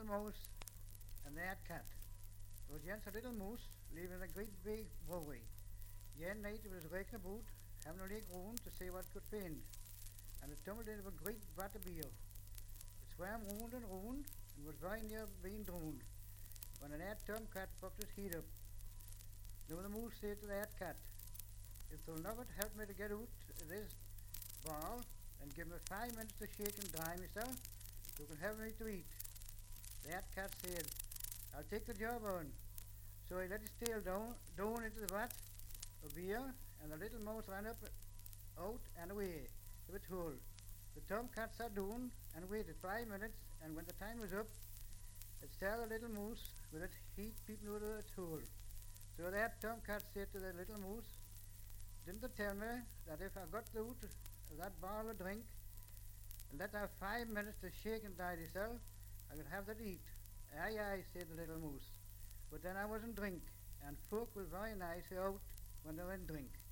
mouse and that cat. There was once a little mouse living in a great big burrow. One night it was raking about, having a look round to see what it could find, and it tumbled into a great vat of beer. It swam round and round, and was very near being drowned, when an that tomcat popped his head up. Now the moose said to that cat, if they'll never help me to get out of this ball, and give me 5 minutes to shake and dry myself, you can have me to eat. That cat said, I'll take the job on. So he let his tail down into the vat of beer, and the little mouse ran up, out and away to its hole. The tomcat sat down and waited 5 minutes, and when the time was up, it saw the little mouse with its head peeping out of its hole. So that tomcat said to the little mouse, didn't they tell me that if I got out of that bottle of drink and let have 5 minutes to shake and dry myself, I could have that eat. Aye, aye, said the little mouse. But then I wasn't drink, and folk was very nice out when they went drink.